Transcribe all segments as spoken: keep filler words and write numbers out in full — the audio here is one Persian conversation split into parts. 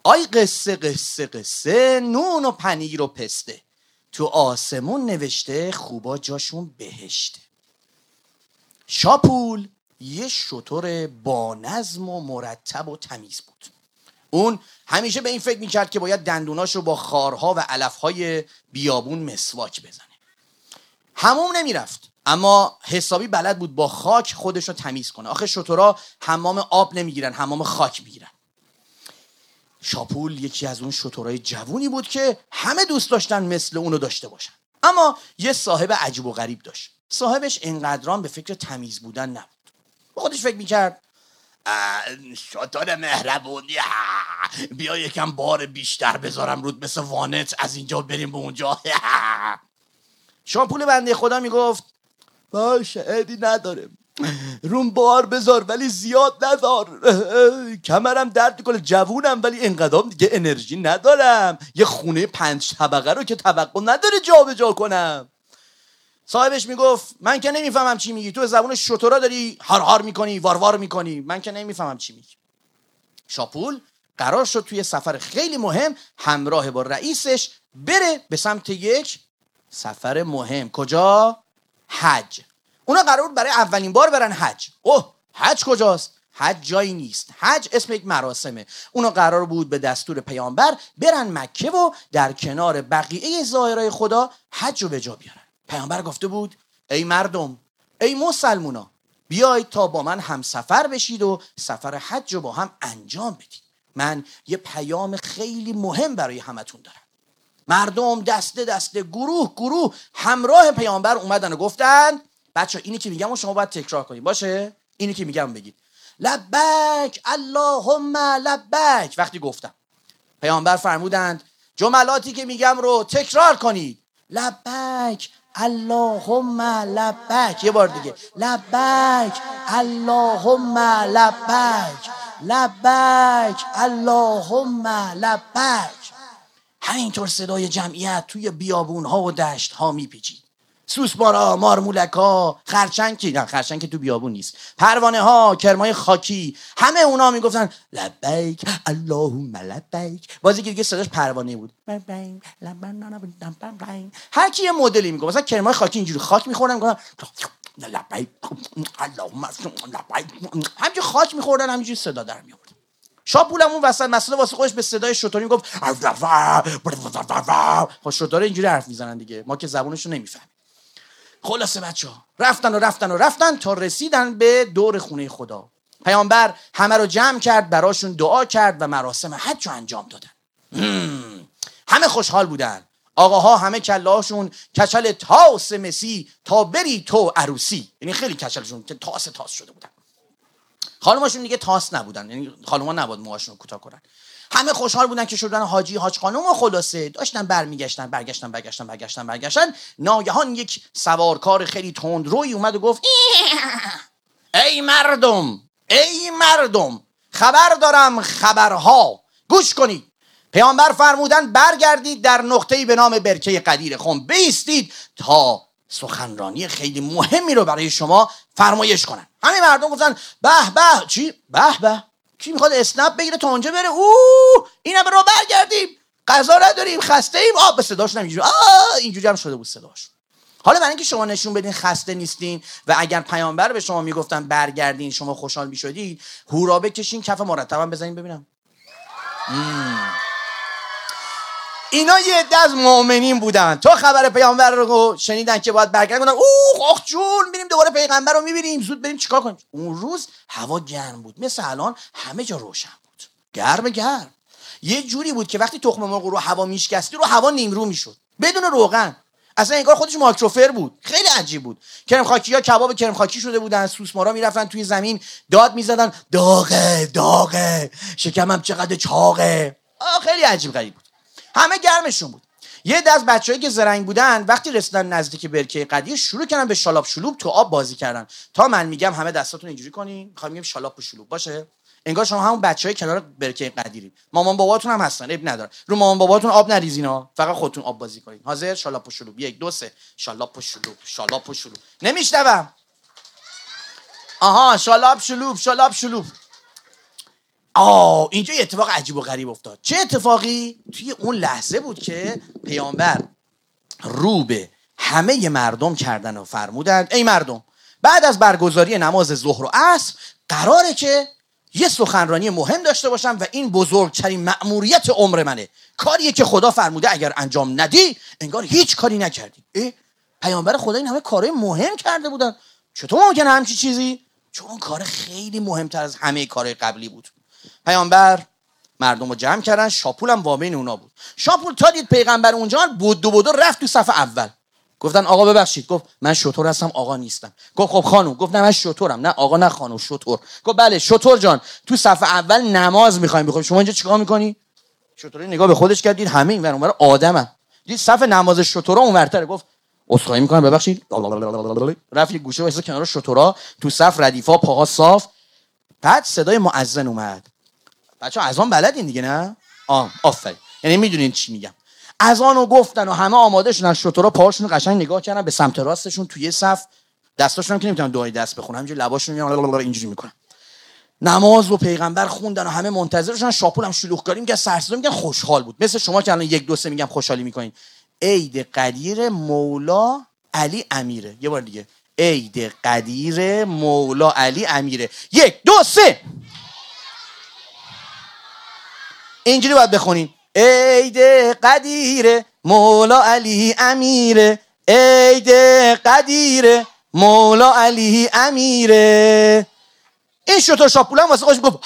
آی قصه قصه قصه، نون و پنیر و پسته، تو آسمون نوشته خوبا جاشون بهشته. شاپول یه شتر با نظم و مرتب و تمیز بود. اون همیشه به این فکر میکرد که باید دندوناشو با خارها و علفهای بیابون مسواک بزنه. حموم نمیرفت، اما حسابی بلد بود با خاک خودشو تمیز کنه. آخه شترها حمام آب نمیگیرن، حمام خاک میگیرن. شاپول یکی از اون شترهای جوونی بود که همه دوست داشتن مثل اونو داشته باشن، اما یه صاحب عجیب و غریب داشت. صاحبش اینقدران به فکر تمیز بودن نبود. با خودش فکر میکرد شتر مهربونی، بیا یکم بار بیشتر بذارم رود مثل وانت، از اینجا بریم به اونجا. شاپول بنده خدا میگفت باشه عیبی نداره، روم بار بذار ولی زیاد نذار، کمرم درد میکنه، جوونم ولی اینقدرام دیگه انرژی ندارم، یه خونه پنج طبقه رو که توقع نداره جا به جا کنم. صاحبش میگفت من که نمیفهمم چی میگی، تو زبون شترا داری هار هار میکنی، وار وار میکنی، من که نمیفهمم چی میگی. شاپول قرار شد توی سفر خیلی مهم همراه با رئیسش بره به سمت یک سفر مهم. کجا؟ حج. اونا قرار بود برای اولین بار برن حج. اوه، حج کجاست؟ حج جایی نیست. حج اسم یک مراسمه. اونا قرار بود به دستور پیامبر برن مکه و در کنار بقیه ظاهرای خدا حج رو به جا بیارن. پیامبر گفته بود ای مردم، ای مسلمونا، بیایید تا با من هم سفر بشید و سفر حج رو با هم انجام بدید. من یه پیام خیلی مهم برای همتون دارم. مردم دسته دسته، گروه گروه همراه پیامبر اومدن و گفتن بچه اینی که میگم و شما باید تکرار کنید. باشه؟ اینی که میگم بگید لبیک اللهم لبیک. وقتی گفتم پیامبر فرمودند جملاتی که میگم رو تکرار کنید. لبیک اللهم لبیک. یه بار دیگه لبیک اللهم لبیک، لبیک اللهم لبیک. همینطور صدای جمعیت توی بیابون‌ها و دشت‌ها میپیچید. سوسمارا، مارمولک‌ها، خرچنگ که نه خرچنگ که تو بیابون نیست، پروانه‌ها، کرمای خاکی، همه اونا میگفتن لبیک اللهم لبیک. بازی که دیگه صداش پروانه بود. هر کی یه مدلی میگه. مثلا کرمای خاکی اینجوری خاک می‌خوردن میگفتن لبیک اللهم لبیک، همینجوری خاک می‌خوردن، همینجوری صدا در می‌آورد. شاپولم اون وسط مسئله واسه خودش به صدای شتری میگفت خب شتر اینجوری حرف میزنن دیگه، ما که زبونشو نمیفهمیم. خلاصه بچه‌ها رفتن و رفتن و رفتن تا رسیدن به دور خونه خدا. پیامبر همه رو جمع کرد، براشون دعا کرد و مراسم حج رو انجام دادن. همه خوشحال بودن. آقاها همه کله‌هاشون کچل تاس مسی تا بری تو عروسی، یعنی خیلی کچلشون که تاس تاس شده بودن. خانماشون دیگه تاس نبودن، یعنی خانم‌ها نباید موهاشون رو کوتاه کنن. همه خوشحال بودن که شدن حاجی حاج خانم و خلاصه داشتن برمیگشتن برگشتن برگشتن برگشتن برگشتن ناگهان یک سوارکار خیلی تندرویی اومد و گفت ای مردم، ای مردم، خبر دارم خبرها، گوش کنید. پیامبر فرمودن برگردید در نقطه‌ای به نام برکه قدیر خم بایستید تا سخنرانی خیلی مهمی رو برای شما فرمایش کنن. همه مردم گفتن به به. چی؟ به به. کی میخواد اسنپ بگیره تا اونجا بره؟ اوه اینا به رو برگردیم، غذا نداریم، خسته ایم. آ به صداشون اینجوری آ اینجوری هم شده بود صداش. حالا برای اینکه شما نشون بدین خسته نیستین و اگر پیامبر به شما میگفتن برگردین شما خوشحال میشدید، هورا بکشین کف مرتبم بزنین ببینم. مم. اینا یه عده از مؤمنین بودن. تا خبر پیامبر رو شنیدن که باید برگردن گفتن اوه آخ جون میریم دوباره پیغمبر رو میبینیم، زود بریم چیکار کنیم. اون روز هوا گرم بود، مثل الان همه جا روشن بود، گرم گرم. یه جوری بود که وقتی تخم مرغ رو هوا میشکستی رو هوا نیمرو میشد بدون روغن. اصلا انگار خودش مایکروفر بود. خیلی عجیب بود. کرم خاکی‌ها کباب کرم خاکی شده بودن، سوسمارا میرفتن توی زمین داد میزدن داغه داغه، شکمم چقدر چاقه. آه خیلی عجیب غریب بود. همه گرمشون بود. یه دست بچه‌ای که زرنگ بودن وقتی رسیدن نزدیک برکه قدیر شروع کردن به شالاب شلوب تو آب بازی کردن. تا من میگم همه دستاتون اینجوری کنین، میخوام میگم شالاب و شلوب باشه، انگار شما همون بچهای کنار برکه قدیری. مامان باباتون هم هستن، اب نداره. رو مامان باباتون آب نریزینا، فقط خودتون آب بازی کنین. حاضر؟ شالاب و شلوب. یک دو سه. شالاب و شلوب، شالاب و شلوب. نمیشنوم. آها شالاب شلوب، شالاب شلوب. آه اینجا یه اتفاق عجیب و غریب افتاد. چه اتفاقی؟ توی اون لحظه بود که پیامبر رو به همه مردم کردن و فرمودند ای مردم، بعد از برگزاری نماز ظهر و عصر قراره که یه سخنرانی مهم داشته باشم و این بزرگترین مأموریت عمر منه. کاریه که خدا فرموده اگر انجام ندی انگار هیچ کاری نکردی. اه؟ پیامبر خدا این همه کارهای مهم کرده بودن، چطور ممکنه همچی چیزی؟ چون اون کار خیلی مهمتر از همه کارهای قبلی بود. پیامبر مردم رو جمع کردن، شاپول هم وابین اونا بود. شاپول تا دید پیغمبر اونجا بودو بودو رفت تو صف اول. گفتن آقا ببخشید. گفت من شتر هستم آقا نیستم. گفت خب خانم. گفت نه من شترم. نه آقا نه خانم، شتر. گفت بله شتر جان، تو صف اول نماز میخوایم بخونیم، شما اینجا چیکار میکنی؟ شتر نگاه به خودش کرد، دید همه اینور اونور آدمن، دید صف نماز شترا اونورتره. گفت عذرخواهی میکنم ببخشید. رفت یه گوشه وایساد کنار شترا، تو صف ردیفا پاها صاف. بعد صدای مؤذن اومد. بچه‌ها اذان بلدین دیگه نه؟ آه آفرین، یعنی میدونین چی میگم. اذانو گفتن و همه آماده شدن، شترا پاهاشون قشنگ نگاه کردن به سمت راستشون توی صف، دستاشون هم که نمیتونن دعای دست بخونن، همینجوری لباشون میان اینجوری میکنن. نماز و پیغمبر خوندن و همه منتظرشن. شاپول هم شلوغکاری میگه، سرصدا میگن، خوشحال بود. مثل شما که الان یک دو سه میگم خوشحالی میکنین. عید قدیر مولا علی امیره. یه بار دیگه، عید قدیر مولا علی امیره. یک دو سه اینجوری باید بخونین. عید قدیر مولا علی امیره، عید قدیر مولا علی امیره. این شطور شاپول هم واسه خودش گفت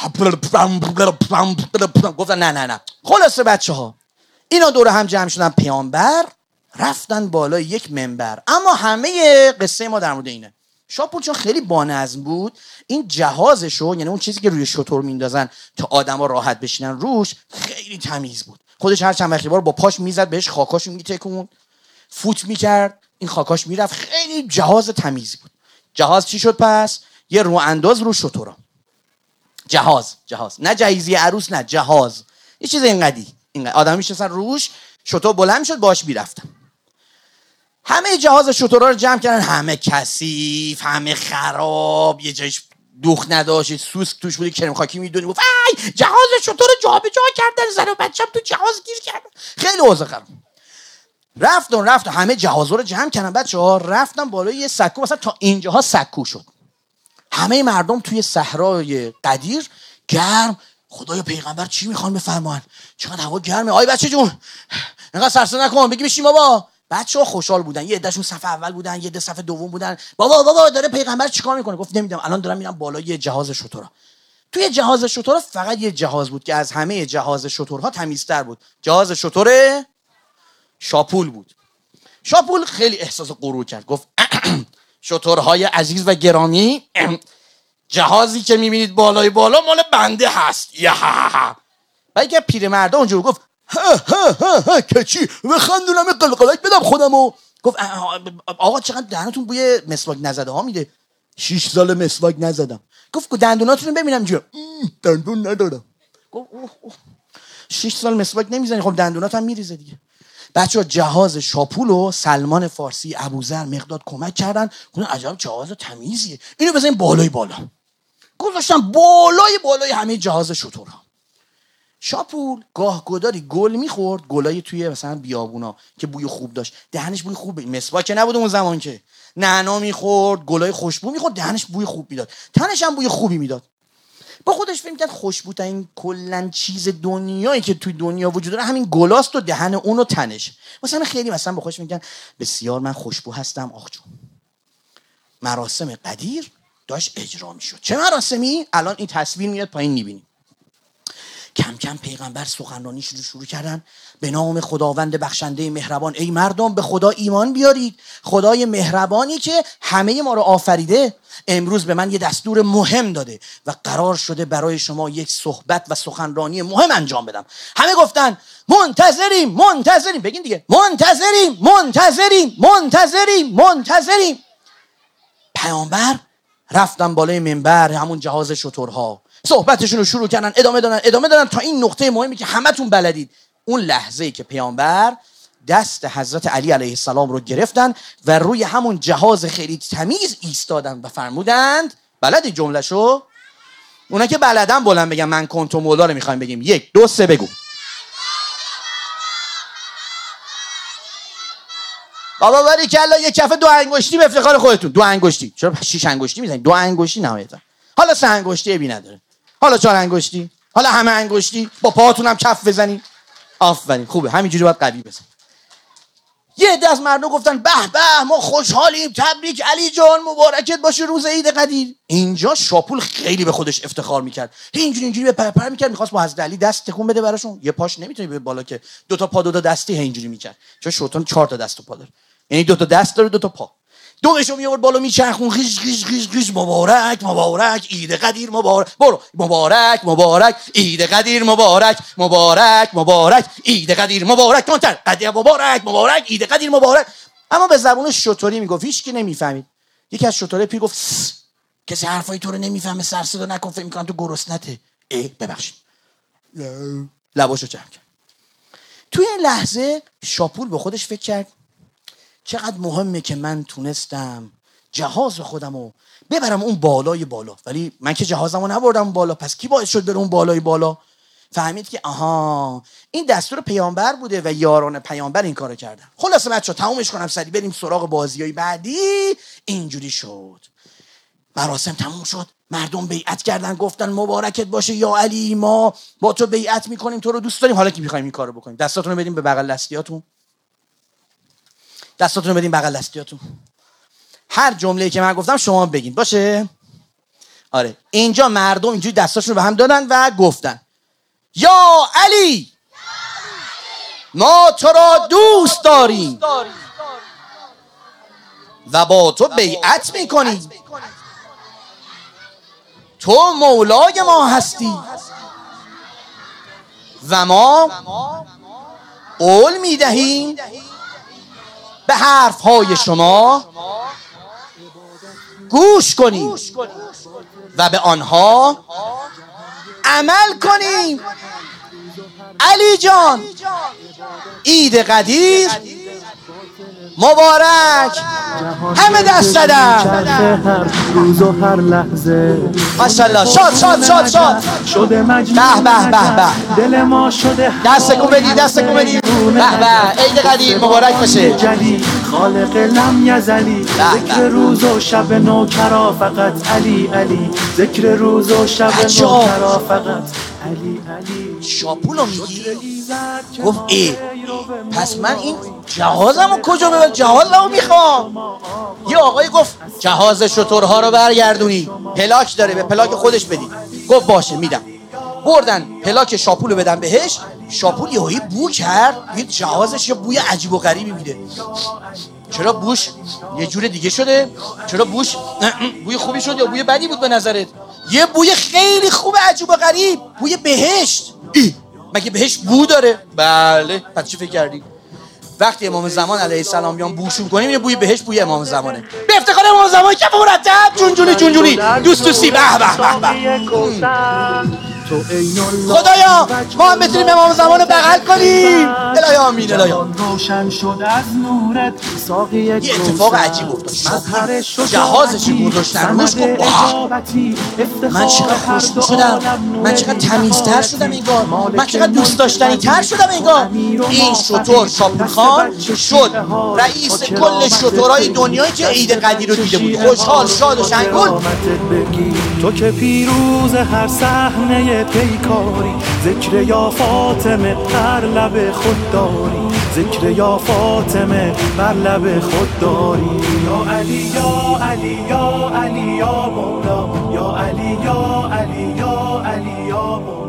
گفتن نه نه نه. خلاصه بچه ها اینا دور هم جمع شدن، پیامبر رفتن بالای یک منبر. اما همه قصه ما در مورد اینه. شاپول چون خیلی بانظم بود، این جهازشو، یعنی اون چیزی که روی شتر میندازن تا آدما راحت بشینن روش، خیلی تمیز بود. خودش هر چند وقتی بار با پاش میزد بهش، خاکاشو میتکون، فوت میکرد، این خاکاش میرفت. خیلی جهاز تمیزی بود. جهاز چی شد پس؟ یه رو انداز رو شترا. جهاز جهاز نه جهیزی عروس، نه جهاز، یه چیز اینقدی اینقدر آدم میشستن روش، شتر بلند میشد باهاش میرفتن. همه جهاز شترها رو جمع کردن، همه کثیف، همه خراب، یه جایش دوخ نداشت، سوسک توش بود، کرم خاکی میدونی. گفت ای جهاز شتر رو جابجا کردن، زن و بچه‌م تو جهاز گیر کردن. خیلی اوضاع خراب. رفتن رفتن همه جهازا رو جمع کردن بچه‌ها، رفتن بالای یه سکو، مثلا تا اینجاها سکو شد. همه مردم توی صحرای قدیر گرم. خدایا پیغمبر چی میخوان بفرمان؟ چقدر هوا گرمه. آی بچه جون اینقدر سرسه نکن، بگی بشین بابا. بچه‌ها خوشحال بودن، یه عدهشون صف اول بودن، یه عده صف دوم بودن. بابا بابا داره پیغمبر چیکار میکنه؟ گفت نمیدونم، الان دارم میرم بالای جهاز شترها. توی جهاز شترها فقط یه جهاز بود که از همه جهاز شترها تمیزتر بود. جهاز شتر شاپول بود. شاپول خیلی احساس غرور کرد. گفت شترهای عزیز و گرامی، جهازی که میبینید بالای بالا مال بنده هست. یا بعد که پیرمرد اونجور گفت ها ها ها ها که چی بخندونم قلقلک بدم خودمو. گفت آقا چقدر دهنتون بوی مسواک نزده ها میده. شش سال مسواک نزدم. گفت دندوناتون رو ببینم. جو دندون ندارم. گفت اوه اوه شش سال مسواک نمیزنی، خب دندونات هم میریزه دیگه. بچه‌ها جهاز شاپولو سلمان فارسی، ابوذر، مقداد کمک کردن. گفتن عجب جهاز تمیزیه، اینو بزنیم بالای بالا. گذاشتن بالای بالای همه جهاز شترها. شاپول گاه گداری گل میخورد، گلای توی مثلا بیابونا که بوی خوب داشت، دهنش بوی خوب، مسواک که نبود اون زمان، که نعنا میخورد، گلای خوشبو میخورد، دهنش بوی خوب میداد، تنش هم بوی خوبی میداد. با خودش فکر کرد خوشبوترین کلا چیز دنیایی که توی دنیا وجود داره همین گلاست و دهن اون و تنش. مثلا خیلی مثلا با خودش فکر کرد بسیار من خوشبو هستم. آخ جون، مراسم قدیر داشت اجرا میشد. چه مراسمی؟ الان این تصویر میاد پایین میبینیم. کم کم پیغمبر سخنرانیش رو شروع کردن. به نام خداوند بخشنده مهربان، ای مردم به خدا ایمان بیارید. خدای مهربانی که همه ما رو آفریده امروز به من یه دستور مهم داده و قرار شده برای شما یک صحبت و سخنرانی مهم انجام بدم. همه گفتن منتظریم منتظریم. بگین دیگه، منتظریم منتظریم منتظریم منتظریم. پیامبر رفتن بالای منبر، همون جهاز شترها، صحبتشون رو شروع کردن، ادامه دادن ادامه دادن تا این نقطه مهمی که همتون بلدید. اون لحظه‌ای که پیامبر دست حضرت علی علیه السلام رو گرفتن و روی همون جهاز خیلی تمیز ایستادن و فرمودند، بلدی جمله‌شو؟ اونا که بلدن بلند بگم من کنتو مولا رو میخوایم بگیم. یک دو سه بگو. بابا باریکلا یه کف دو انگشتی به افتخار خودتون. دو انگشتی. چرا شش انگشتی میزنید؟ دو انگشتی نهایتا. حالا سه انگشتی ابی نداره. حالا چهار انگشتی. حالا همه انگشتی. با پاهاتون هم کف بزنید. آفرین خوبه. همینجوری باید قوی بزنید. یه عده از مردم گفتن به به ما خوشحالیم، تبریک علی جان، مبارکت باشه روز عید قدیر. اینجا شاپول خیلی به خودش افتخار میکرد، اینجوری اینجوری به پرپر میکرد، میخواست با حضرت علی دست تکون بده براشون. یه پاش نمیتونی به بالا که دو تا پا دو تا دستی اینجوری میکرد، چون شیطان چهار تا دست و پا داره، یعنی دو تا دست داره دو تا پا. دوغشو میآورد بالا میچرخون، خیش خیش خیش خیش مبارک مبارک عید قدیر مبارک، برو مبارک مبارک عید قدیر مبارک مبارک مبارک عید قدیر مبارک، کنتر قدیر مبارک مبارک عید قدیر مبارک. اما به زبون شطوری میگفت، هیچ کی نمیفهمید. یکی از شطوره پیر گفت کسی حرفای تو رو نمیفهمه، سر صدا نکن، فکر میکنم تو گرسنته. ای ببخشید. لباشو جمع کرد. توی این لحظه شاپور به خودش فکر کرد چقدر مهمه که من تونستم جهاز خودمو ببرم اون بالای بالا، ولی من که جهازمو نبردم اون بالا، پس کی باعث شد بره اون بالای بالا؟ فهمید که آها این دستور پیامبر بوده و یاران پیامبر این کارو کردن. خلاصه بچا تمومش کنم سری بریم سراغ بازیای بعدی. اینجوری شد. مراسم تموم شد، مردم بیعت کردن، گفتن مبارکت باشه یا علی، ما با تو بیعت میکنیم، تو رو دوست داریم، حالا که میخوایم این کارو بکنیم. دستاتون رو بدیم به بغل دستیاتون. دستاتون رو بدین بغل دستیاتون. هر جمله‌ای که من گفتم شما بگین، باشه؟ آره. اینجا مردم اینجوری دستاشون رو به هم دادن و گفتن یا علی ما تو را دوست داریم و با تو بیعت میکنیم، تو مولای ما هستی و ما قول میدهیم به حرفهای شما گوش کنیم و به آنها عمل کنیم. علی جان عید قدیر مبارک. همه دست زدن. هر روز و هر لحظه ماشاءالله. شاد شاد شاد شاد شده مجنون. به به به به. دل ما شده دست کو بدید، دست کو بدید. به به. عید قدیر مبارک باشه. جلی خالق لم یزلی. ذکر روز و شب نوکرا فقط علی علی. ذکر روز و شب نوکرا فقط علی علی. شاپولو میگی؟ گفت ای پس من این جهازمو کجا ببرم؟ جهازمو میخوام. یه آقایی گفت جهاز شترها رو برگردونی، پلاک داره، به پلاک خودش بدید. گفت باشه میدم. بردن پلاک شاپولو بدن بهش. شاپول یهویی بو کرد، یه جهازش یه بوی عجیب و غریبی میده. چرا بوش یه جور دیگه شده؟ چرا بوش بوی خوبی شد یا بوی بدی بود به نظرت؟ یه بوی خیلی خوب عجیب و غریب، بوی بهشت. ای مگه بهشت بو داره؟ بله. پس چی فکر کردی؟ وقتی امام زمان علیه السلام بیان بوشون کنیم یه بوی بهشت بوی امام زمانه. به افتخار امام زمان کف مرتب جونجونی جونجونی دوست دوستی به به به. خدایا ما هم بتونیم امام زمان رو بغل کنیم. الهی آمین. الهی روشن شد از نورت ساقی. یه اتفاق عجیب افتاد. جهازش گذاشتن روش. گفت من چقدر خوشبو شدم، من چقدر تمیزتر شدم انگار، من چقدر دوست داشتنی تر شدم انگار. این شطور شاپور خان شد رئیس کل شطورهای دنیایی که عید قدیر رو دیده بود. خوشحال شاد و شنگول. تو که پیروز هر صحنه پیکاری، ذکر یا فاطمه بر لب خود داری، ذکر یا فاطمه بر لب خود داری. یا علی یا علی یا علی یا مولا، یا علی یا علی یا علی یا مولا.